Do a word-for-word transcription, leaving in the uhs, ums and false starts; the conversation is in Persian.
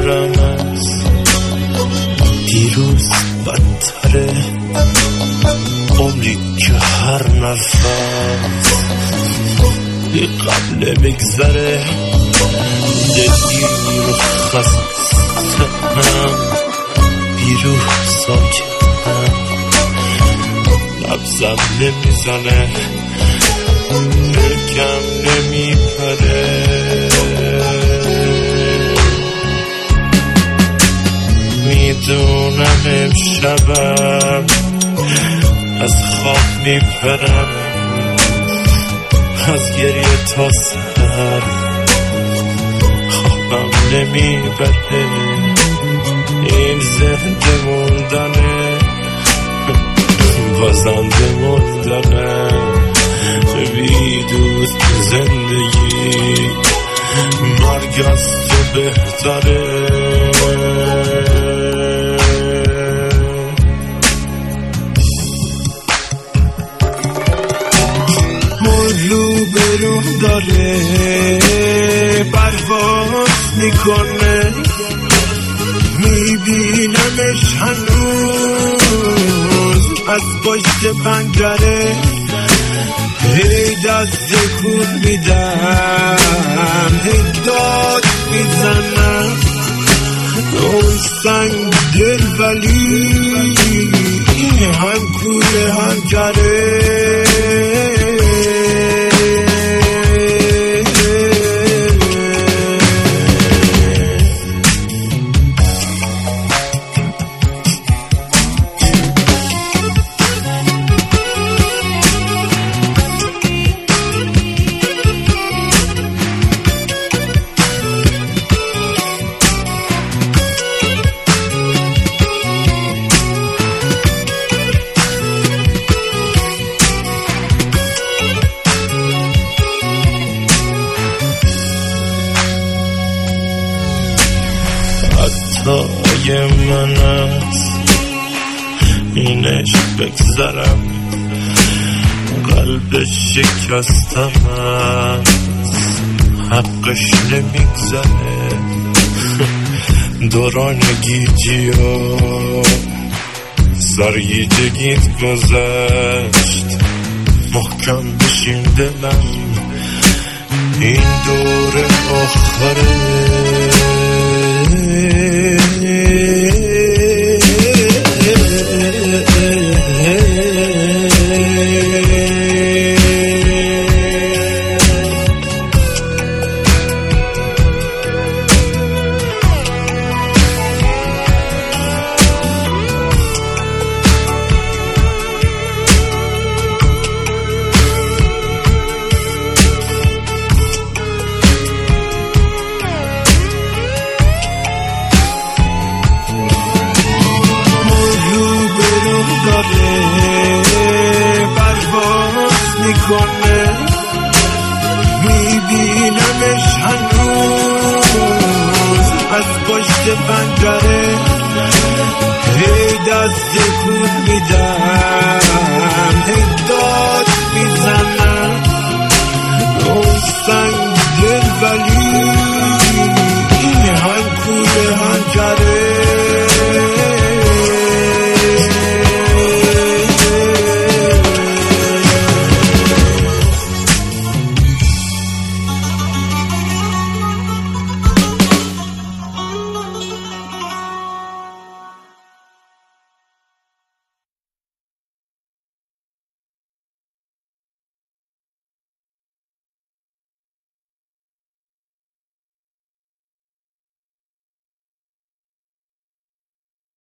عمرم است دیروز بدتره، عمری که هر نفس یه قبله بگذره، دلگیر و خستم بیروح ساکتم، لبزم نمیزنه ملکم نمیپره، میدونم امشبم از خواب میپرم، از گریه تا سر خوابم نمیبره، این زنده موندنه بازنده موندنه، بی دوست زندگی مرگ از تو بهتره. موضوع به روح داره پرواز میکنه، میبینمش هنوز از پشت پنجره، هی دست تکون میدم هی داد میزنم، اون سنگ دل ولی هم کوله هم جره، خطای من است اینش بگذرم، قلب شکستم است حقش نمیگذره، دوران گیجی و سرگیجگیت گذشت، محکم بشین دلم این دور آخره، پرواز میکنه، میبینمش هنوز از پشت پنجره، هی دست تکون میدم